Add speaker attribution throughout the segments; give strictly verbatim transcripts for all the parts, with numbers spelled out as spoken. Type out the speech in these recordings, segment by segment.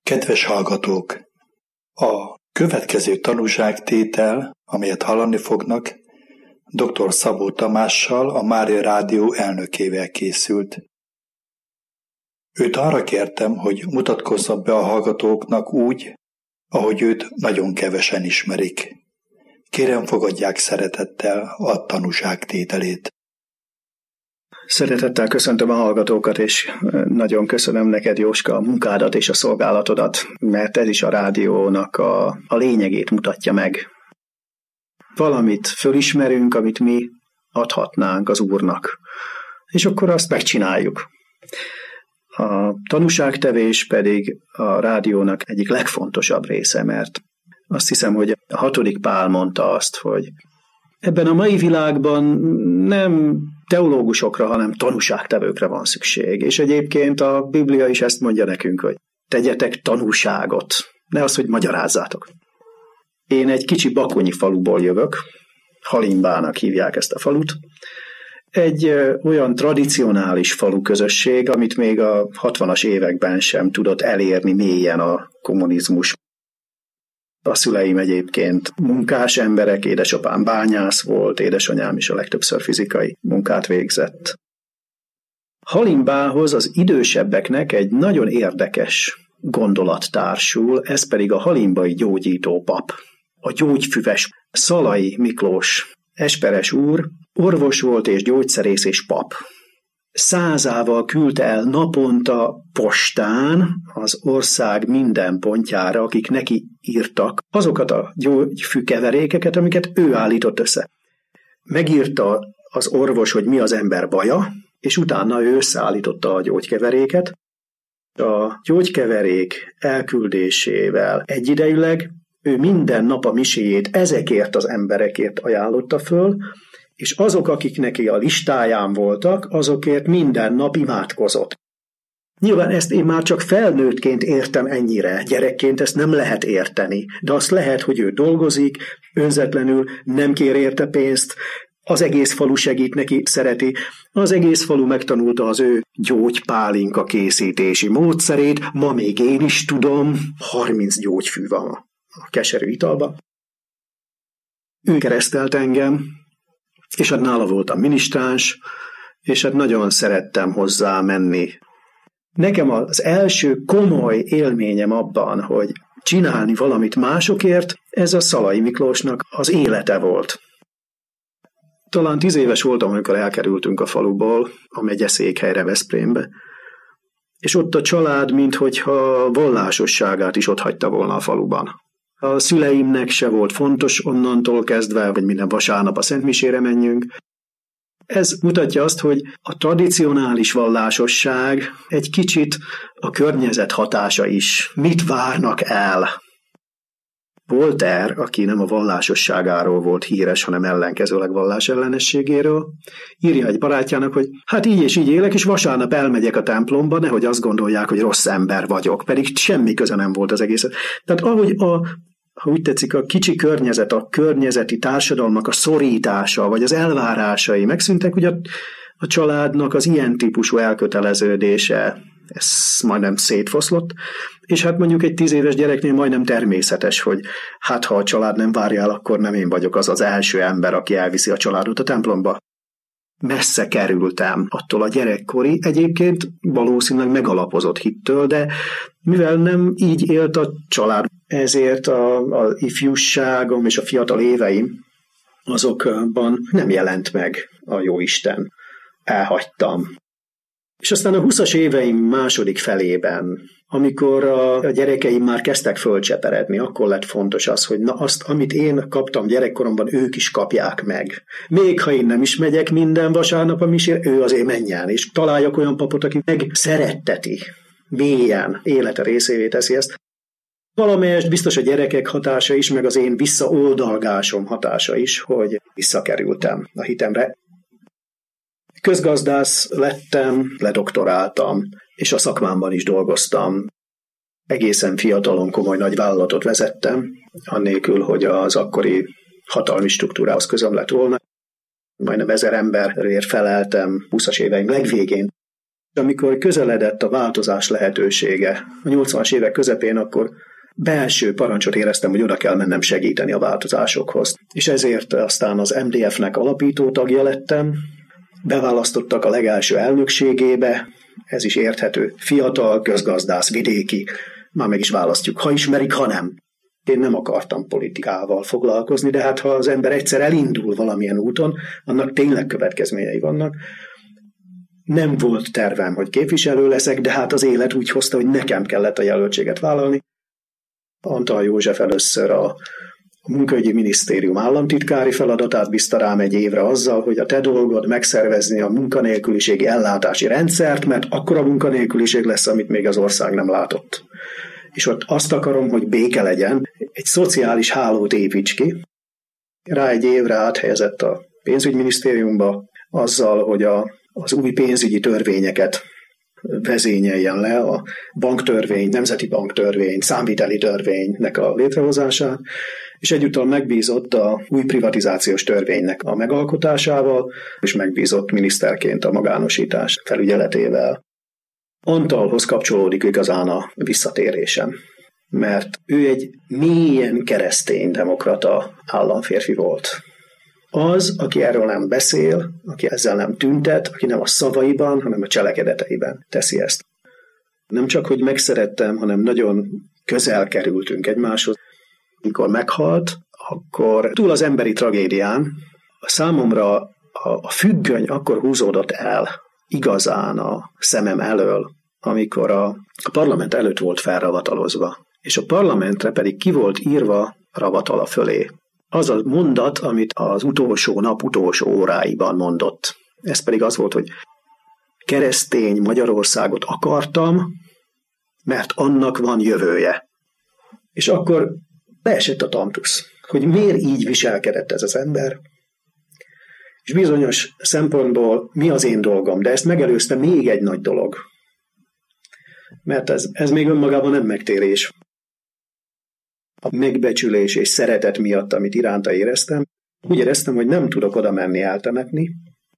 Speaker 1: Kedves hallgatók! A következő tanúságtétel, amelyet hallani fognak, dr. Szabó Tamással, a Mária Rádió elnökével készült. Őt arra kértem, hogy mutatkozzon be a hallgatóknak úgy, ahogy őt nagyon kevesen ismerik. Kérem, fogadják szeretettel a tanúságtételét.
Speaker 2: Szeretettel köszöntöm a hallgatókat, és nagyon köszönöm neked, Jóska, a munkádat és a szolgálatodat, mert ez is a rádiónak a, a lényegét mutatja meg. Valamit fölismerünk, amit mi adhatnánk az Úrnak, és akkor azt megcsináljuk. A tanúságtevés pedig a rádiónak egyik legfontosabb része, mert azt hiszem, hogy a hatodik Pál mondta azt, hogy ebben a mai világban nem teológusokra, hanem tanúságtevőkre van szükség. És egyébként a Biblia is ezt mondja nekünk, hogy tegyetek tanúságot, ne az, hogy magyarázzátok. Én egy kicsi bakonyi faluból jövök, Halimbának hívják ezt a falut. Egy olyan tradicionális falu közösség, amit még a hatvanas években sem tudott elérni mélyen a kommunizmus. A szüleim egyébként munkás emberek, édesapám bányász volt, édesanyám is a legtöbbször fizikai munkát végzett. Halimbához az idősebbeknek egy nagyon érdekes gondolat társul, ez pedig a halimbai gyógyító pap, a gyógyfüves Szalai Miklós esperes úr, orvos volt és gyógyszerész és pap. Százával küldte el naponta postán az ország minden pontjára, akik neki írtak, azokat a gyógyfűkeverékeket, amiket ő állított össze. Megírta az orvos, hogy mi az ember baja, és utána ő összeállította a gyógykeveréket. A gyógykeverék elküldésével egyidejűleg ő minden nap a miséjét ezekért az emberekért ajánlotta föl, és azok, akik neki a listáján voltak, azokért minden nap imádkozott. Nyilván ezt én már csak felnőttként értem ennyire, gyerekként ezt nem lehet érteni, de azt lehet, hogy ő dolgozik, önzetlenül nem kér érte pénzt, az egész falu segít neki, szereti, az egész falu megtanulta az ő gyógypálinka készítési módszerét, ma még én is tudom, harminc gyógyfű van a keserű italban. Ő keresztelt engem, és hát nála voltam minisztráns, és hát nagyon szerettem hozzá menni. Nekem az első komoly élményem abban, hogy csinálni valamit másokért, ez a Szalai Miklósnak az élete volt. Talán tíz éves voltam, amikor elkerültünk a faluból, a megyeszékhelyre, Veszprémbe, és ott a család, minthogyha vallásosságát is otthagyta volna a faluban. A szüleimnek se volt fontos onnantól kezdve, hogy minden vasárnap a szentmisére menjünk. Ez mutatja azt, hogy a tradicionális vallásosság egy kicsit a környezet hatása is. Mit várnak el? Voltaire, aki nem a vallásosságáról volt híres, hanem ellenkezőleg vallás ellenességéről, írja egy barátjának, hogy hát így és így élek, és vasárnap elmegyek a templomba, nehogy azt gondolják, hogy rossz ember vagyok, pedig semmi köze nem volt az egészet. Tehát ahogy a, ha úgy tetszik, a kicsi környezet, a környezeti társadalmak a szorítása, vagy az elvárásai megszűntek, ugye a, a családnak az ilyen típusú elköteleződése, ez majdnem szétfoszlott, és hát mondjuk egy tíz éves gyereknél majdnem természetes, hogy hát ha a család nem várja el, akkor nem én vagyok az az első ember, aki elviszi a családot a templomba. Messze kerültem attól a gyerekkori, egyébként valószínűleg megalapozott hittől, de mivel nem így élt a család, ezért a, a ifjúságom és a fiatal éveim azokban nem jelent meg a Jóisten. Elhagytam. És aztán a huszas éveim második felében, amikor a gyerekeim már kezdtek fölcseperedni, akkor lett fontos az, hogy na azt, amit én kaptam gyerekkoromban, ők is kapják meg. Még ha én nem is megyek minden vasárnap a misére, ő azért menjen, és találjak olyan papot, aki megszeretteti, mélyen, élete részévé teszi ezt. Valamelyest biztos a gyerekek hatása is, meg az én visszaoldalgásom hatása is, hogy visszakerültem a hitemre. Közgazdász lettem, ledoktoráltam, és a szakmámban is dolgoztam. Egészen fiatalon komoly nagy vállalatot vezettem, annélkül, hogy az akkori hatalmi struktúrához közöm lett volna. Majdnem ezer emberért feleltem húszas éveim legvégén. Amikor közeledett a változás lehetősége, a nyolcvanas évek közepén, akkor belső parancsot éreztem, hogy oda kell mennem segíteni a változásokhoz. És ezért aztán az em dé ef-nek alapító tagja lettem, beválasztottak a legelső elnökségébe, ez is érthető, fiatal, közgazdász, vidéki, már meg is választjuk, ha ismerik, ha nem. Én nem akartam politikával foglalkozni, de hát ha az ember egyszer elindul valamilyen úton, annak tényleg következményei vannak. Nem volt tervem, hogy képviselő leszek, de hát az élet úgy hozta, hogy nekem kellett a jelöltséget vállalni. Antal József először a A munkaügyi minisztérium államtitkári feladatát bízta rám egy évre azzal, hogy a te dolgod megszervezni a munkanélküliségi ellátási rendszert, mert akkora munkanélküliség lesz, amit még az ország nem látott. És ott azt akarom, hogy béke legyen, egy szociális hálót építs ki. Rá egy évre áthelyezett a pénzügyminisztériumba azzal, hogy a, az új pénzügyi törvényeket vezényeljen le, a banktörvény, nemzeti banktörvény, számviteli törvénynek a létrehozását, és egyúttal megbízott a új privatizációs törvénynek a megalkotásával, és megbízott miniszterként a magánosítás felügyeletével. Antalhoz kapcsolódik igazán a visszatérésem, mert ő egy mélyen kereszténydemokrata államférfi volt. Az, aki erről nem beszél, aki ezzel nem tüntet, aki nem a szavaiban, hanem a cselekedeteiben teszi ezt. Nem csak, hogy megszerettem, hanem nagyon közel kerültünk egymáshoz. Amikor meghalt, akkor túl az emberi tragédián számomra a függöny akkor húzódott el igazán a szemem elől, amikor a, a parlament előtt volt felravatalozva, és a parlamentre pedig ki volt írva ravatala fölé. Az a mondat, amit az utolsó nap utolsó óráiban mondott. Ez pedig az volt, hogy keresztény Magyarországot akartam, mert annak van jövője. És akkor leesett a tantusz, hogy miért így viselkedett ez az ember. És bizonyos szempontból mi az én dolgom, de ezt megelőzte még egy nagy dolog. Mert ez, ez még önmagában nem megtérés. A megbecsülés és szeretet miatt, amit iránta éreztem, úgy éreztem, hogy nem tudok oda menni eltemetni,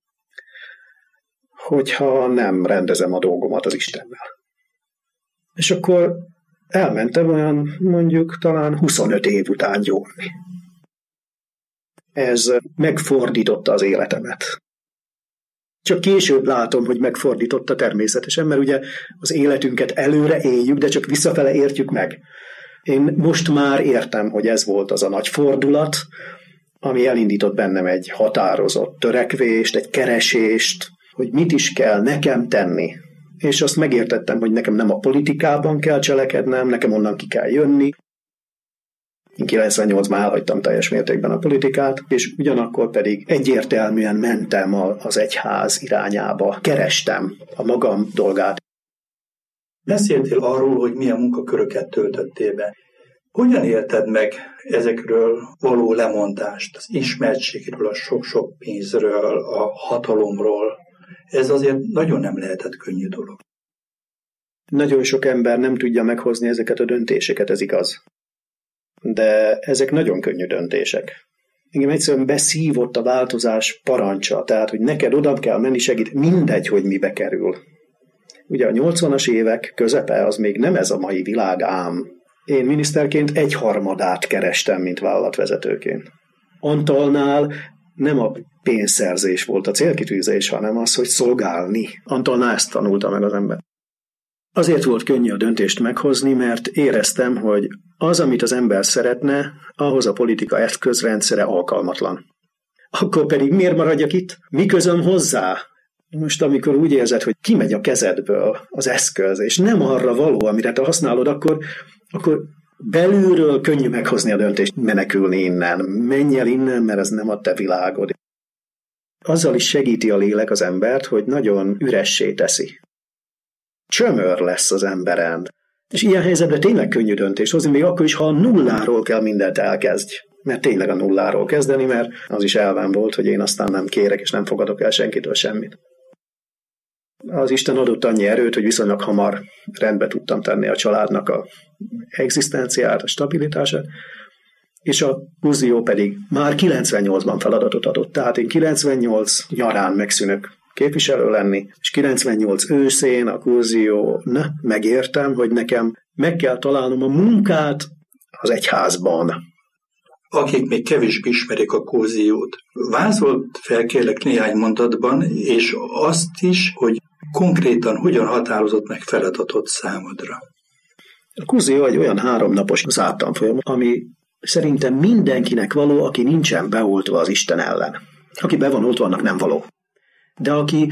Speaker 2: hogyha nem rendezem a dolgomat az Istennel. És akkor elmentem olyan mondjuk talán huszonöt év után gyónni. Ez megfordította az életemet. Csak később látom, hogy megfordította természetesen, mert ugye az életünket előre éljük, de csak visszafele értjük meg. Én most már értem, hogy ez volt az a nagy fordulat, ami elindított bennem egy határozott törekvést, egy keresést, hogy mit is kell nekem tenni. És azt megértettem, hogy nekem nem a politikában kell cselekednem, nekem onnan ki kell jönni. Én kilencvennyolcban elhagytam teljes mértékben a politikát, és ugyanakkor pedig egyértelműen mentem az egyház irányába, kerestem a magam dolgát.
Speaker 1: Beszéltél arról, hogy milyen munkaköröket töltöttél be. Hogyan élted meg ezekről való lemondást, az ismertségről, a sok-sok pénzről, a hatalomról? Ez azért nagyon nem lehetett könnyű dolog.
Speaker 2: Nagyon sok ember nem tudja meghozni ezeket a döntéseket, ez igaz. De ezek nagyon könnyű döntések. Engem egyszerűen beszívott a változás parancsa, tehát, hogy neked oda kell menni segít, mindegy, hogy mibe kerül. Ugye a nyolcvanas évek közepe az még nem ez a mai világ ám. Én miniszterként egyharmadát kerestem, mint vállalatvezetőként. Antalnál nem a pénzszerzés volt a célkitűzés, hanem az, hogy szolgálni. Antalnál ezt tanulta meg az ember. Azért volt könnyű a döntést meghozni, mert éreztem, hogy az, amit az ember szeretne, ahhoz a politika eszközrendszere alkalmatlan. Akkor pedig miért maradjak itt? Mi közöm hozzá? Most amikor úgy érzed, hogy kimegy a kezedből az eszköz, és nem arra való, amire te használod, akkor, akkor belülről könnyű meghozni a döntést, menekülni innen. Menj el innen, mert ez nem a te világod. Azzal is segíti a lélek az embert, hogy nagyon üressé teszi. Csömör lesz az emberen. És ilyen helyzetben tényleg könnyű döntést hozni, még akkor is, ha a nulláról kell mindent elkezdj. Mert tényleg a nulláról kezdeni, mert az is elvem volt, hogy én aztán nem kérek, és nem fogadok el senkitől semmit. Az Isten adott annyi erőt, hogy viszonylag hamar rendbe tudtam tenni a családnak a egzisztenciát, a stabilitását, és a fúzió pedig már kilencvennyolcban feladatot adott. Tehát én kilencvennyolc nyarán megszűnök képviselő lenni, és kilencvennyolc őszén a kurzión megértem, hogy nekem meg kell találnom a munkát az egyházban.
Speaker 1: Akik még kevésbé ismerik a kurziót, vázolt fel kérlek néhány mondatban, és azt is, hogy konkrétan hogyan határozott meg feladatot számodra.
Speaker 2: A kurzió egy olyan háromnapos zárt tanfolyam, ami szerintem mindenkinek való, aki nincsen beoltva az Isten ellen. Aki be van oltva, annak nem való. De aki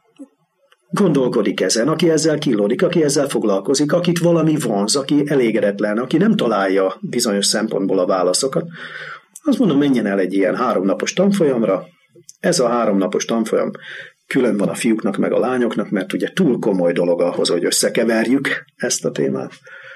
Speaker 2: gondolkodik ezen, aki ezzel killódik, aki ezzel foglalkozik, akit valami vonz, aki elégedetlen, aki nem találja bizonyos szempontból a válaszokat, azt mondom, menjen el egy ilyen háromnapos tanfolyamra. Ez a háromnapos tanfolyam külön van a fiúknak meg a lányoknak, mert ugye túl komoly dolog ahhoz, hogy összekeverjük ezt a témát.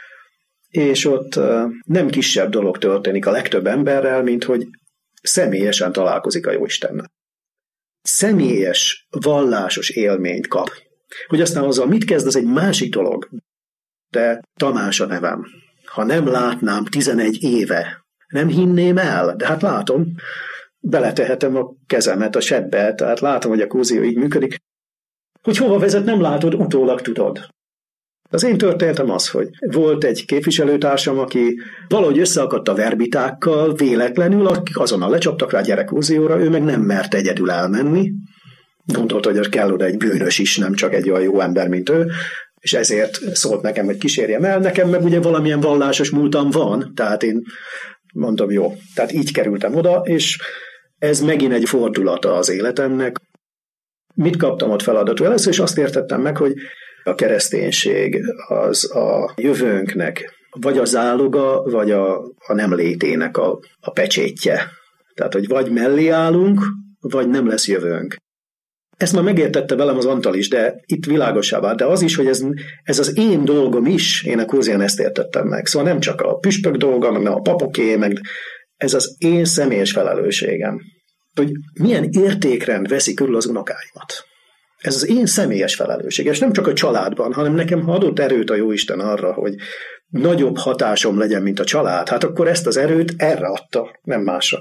Speaker 2: És ott nem kisebb dolog történik a legtöbb emberrel, mint hogy személyesen találkozik a Jóistennel. Személyes, vallásos élményt kap. Hogy aztán azzal mit kezd, az egy másik dolog. De Tamás a nevem. Ha nem látnám tizenegy éve, nem hinném el, de hát látom, beletehetem a kezemet a sebbe, tehát látom, hogy a kurzió így működik. Hogy hova vezet, nem látod, utólag tudod. Az én történetem az, hogy volt egy képviselőtársam, aki valahogy összeakadt a verbitákkal, véletlenül, akik azonnal lecsaptak rá gyerekkurzióra, ő meg nem mert egyedül elmenni. Gondolta, hogy kell oda egy bűnös is, nem csak egy olyan jó ember, mint ő, és ezért szólt nekem, hogy kísérjem el. Nekem meg ugye valamilyen vallásos múltam van, tehát én mondtam, jó. Tehát így kerültem oda, és ez megint egy fordulata az életemnek. Mit kaptam ott feladatul? Először is azt értettem meg, hogy a kereszténység az a jövőnknek vagy a záloga, vagy a, a nem létének a, a pecsétje. Tehát, hogy vagy mellé állunk, vagy nem lesz jövőnk. Ezt már megértette velem az Antal is, de itt világossá vált. De az is, hogy ez, ez az én dolgom is, én a kurzión ezt értettem meg. Szóval nem csak a püspök dolga, meg nem a papoké, meg ez az én személyes felelősségem. Hogy milyen értékrend veszi körül az unokáimat. Ez az én személyes felelősség, és nem csak a családban, hanem nekem adott erőt a Jóisten arra, hogy nagyobb hatásom legyen, mint a család, hát akkor ezt az erőt erre adta, nem másra.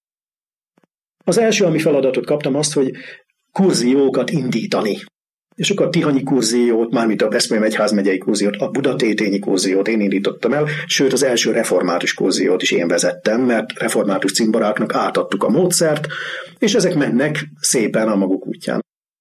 Speaker 2: Az első, ami feladatot kaptam, azt, hogy kurziókat indítani. És akkor a tihanyi kurziót, mármint a Veszprém egyházmegyei kurziót, a budatétényi kurziót én indítottam el, sőt az első református kurziót is én vezettem, mert református cimboráknak átadtuk a módszert, és ezek mennek szépen a maguk útján.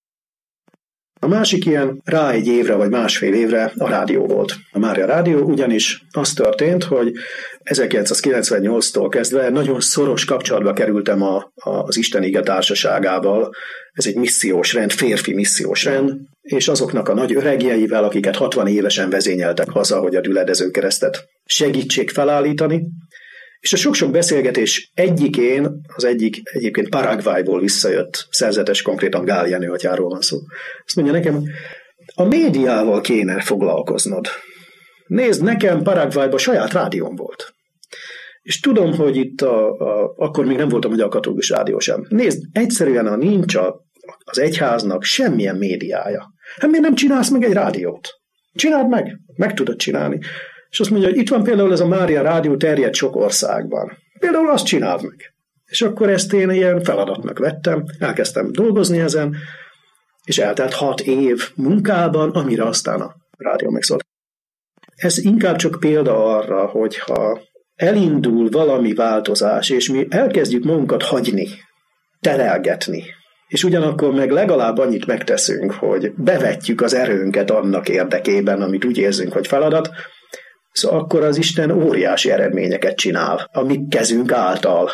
Speaker 2: A másik ilyen rá egy évre vagy másfél évre a rádió volt. A Mária Rádió, ugyanis az történt, hogy ezerkilencszázkilencvennyolctól kezdve nagyon szoros kapcsolatba kerültem a, a, az Isten Ige Társaságával. Ez egy missziós rend, férfi missziós rend, és azoknak a nagy öregjeivel, akiket hatvan évesen vezényeltek haza, hogy a Düledező Keresztet segítsék felállítani. És a sok-sok beszélgetés egyikén, az egyik egyébként Paraguayból visszajött szerzetes, konkrétan Gál Jenő atyáról van szó. Azt mondja nekem, a médiával kéne foglalkoznod. Nézd, nekem Paraguayban saját rádióm volt. És tudom, hogy itt a, a, akkor még nem volt a Magyar Katolikus Rádió sem. Nézd, egyszerűen a nincs a, az egyháznak semmilyen médiája. Hát miért nem csinálsz meg egy rádiót? Csináld meg, meg tudod csinálni. És azt mondja, hogy itt van például ez a Mária Rádió, terjed sok országban. Például azt csináld meg. És akkor ezt én ilyen feladatnak vettem, elkezdtem dolgozni ezen, és eltelt hat év munkában, amire aztán a rádió megszólt. Ez inkább csak példa arra, hogyha elindul valami változás, és mi elkezdjük magunkat hagyni, terelgetni, és ugyanakkor meg legalább annyit megteszünk, hogy bevetjük az erőnket annak érdekében, amit úgy érzünk, hogy feladat, szóval akkor az Isten óriási eredményeket csinál, a mi kezünk által.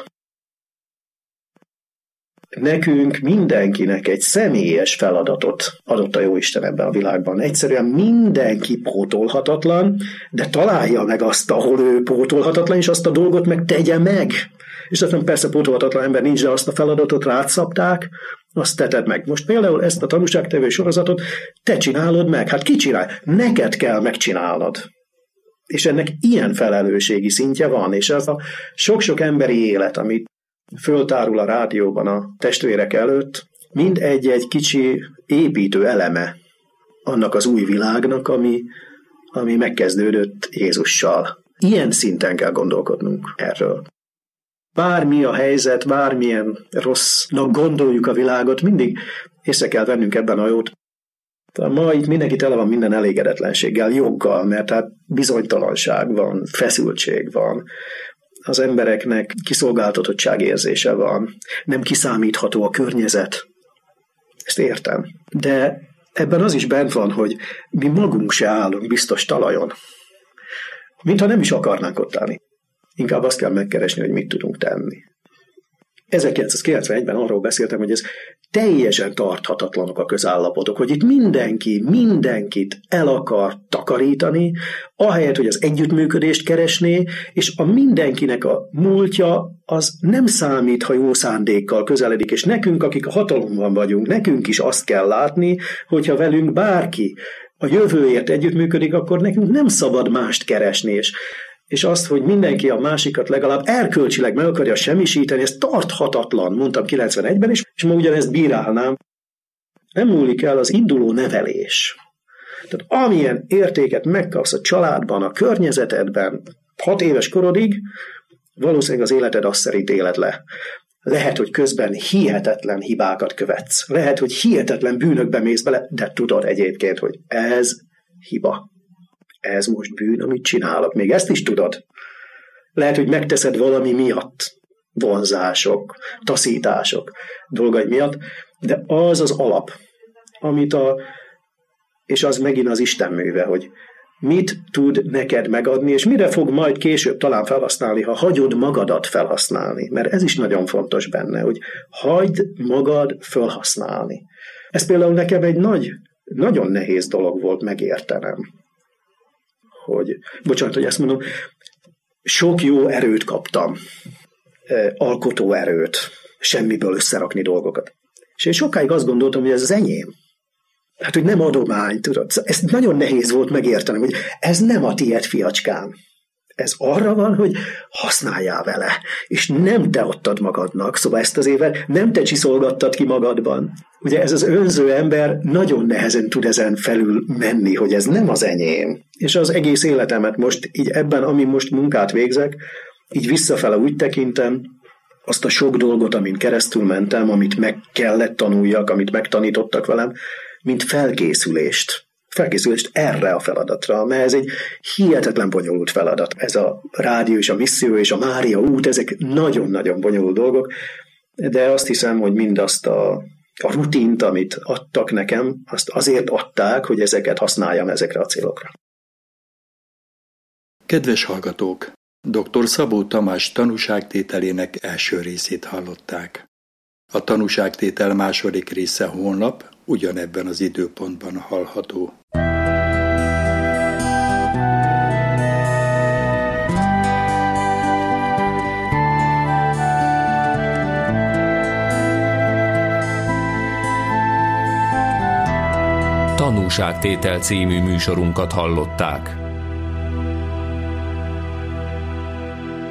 Speaker 2: Nekünk mindenkinek egy személyes feladatot adott a Jóisten ebben a világban. Egyszerűen mindenki pótolhatatlan, de találja meg azt, ahol ő pótolhatatlan, és azt a dolgot meg tegye meg. És aztán persze pótolhatatlan ember nincs, de azt a feladatot rád szabták, azt teted meg. Most például ezt a tanúságtevő sorozatot te csinálod meg. Hát ki csinál? Neked kell megcsinálnod. És ennek ilyen felelősségi szintje van, és ez a sok-sok emberi élet, amit föltárul a rádióban a testvérek előtt, mind egy-egy kicsi építő eleme annak az új világnak, ami, ami megkezdődött Jézussal. Ilyen szinten kell gondolkodnunk erről. Bármi a helyzet, bármilyen rossznak gondoljuk a világot, mindig észre kell vennünk ebben a jót. Ma itt mindenki tele van minden elégedetlenséggel, joggal, mert hát bizonytalanság van, feszültség van, az embereknek kiszolgáltatottság érzése van, nem kiszámítható a környezet. Ezt értem. De ebben az is bent van, hogy mi magunk se állunk biztos talajon. Mintha nem is akarnánk ott állni. Inkább azt kell megkeresni, hogy mit tudunk tenni. ezerkilencszázkilencvenegyben arról beszéltem, hogy ez teljesen tarthatatlanok a közállapotok, hogy itt mindenki mindenkit el akar takarítani, ahelyett, hogy az együttműködést keresné, és a mindenkinek a múltja az nem számít, ha jó szándékkal közeledik, és nekünk, akik a hatalomban vagyunk, nekünk is azt kell látni, hogyha velünk bárki a jövőért együttműködik, akkor nekünk nem szabad mást keresni, és és azt, hogy mindenki a másikat legalább erkölcsileg meg akarja semmisíteni, ez tarthatatlan, mondtam kilencvenegyben is, és ma ugyanezt bírálnám. Nem múlik el az induló nevelés. Tehát amilyen értéket megkapsz a családban, a környezetedben, hat éves korodig, valószínűleg az életed azt szerint éled le. Lehet, hogy közben hihetetlen hibákat követsz. Lehet, hogy hihetetlen bűnökbe mész bele, de tudod egyébként, hogy ez hiba. Ez most bűn, amit csinálok. Még ezt is tudod. Lehet, hogy megteszed valami miatt. Vonzások, taszítások, dolgai miatt, de az az alap, amit a, és az megint az Isten műve, hogy mit tud neked megadni, és mire fog majd később talán felhasználni, ha hagyod magadat felhasználni. Mert ez is nagyon fontos benne, hogy hagyd magad felhasználni. Ez például nekem egy nagy, nagyon nehéz dolog volt megértenem. Hogy, bocsánat, hogy ezt mondom, sok jó erőt kaptam, alkotó erőt, semmiből összerakni dolgokat. És én sokáig azt gondoltam, hogy ez az enyém. Hát, hogy nem adomány, tudod. Ez nagyon nehéz volt megértenem, hogy ez nem a tiéd, fiacskám. Ez arra van, hogy használjál vele, és nem te adtad magadnak, szóval ezt az évet nem te csiszolgattad ki magadban. Ugye ez az önző ember nagyon nehezen tud ezen felül menni, hogy ez nem az enyém. És az egész életemet most így ebben, ami most munkát végzek, így visszafele úgy tekintem, azt a sok dolgot, amin keresztül mentem, amit meg kellett tanuljak, amit megtanítottak velem, mint felkészülést. Felkészülést erre a feladatra, mert ez egy hihetetlen bonyolult feladat. Ez a rádió és a misszió és a Mária út, ezek nagyon-nagyon bonyolult dolgok, de azt hiszem, hogy mindazt a, a rutint, amit adtak nekem, azt azért adták, hogy ezeket használjam ezekre a célokra.
Speaker 1: Kedves hallgatók! doktor Szabó Tamás tanúságtételének első részét hallották. A tanúságtétel második része holnap, ugyanebben az időpontban hallható.
Speaker 3: Tanúságtétel című műsorunkat hallották.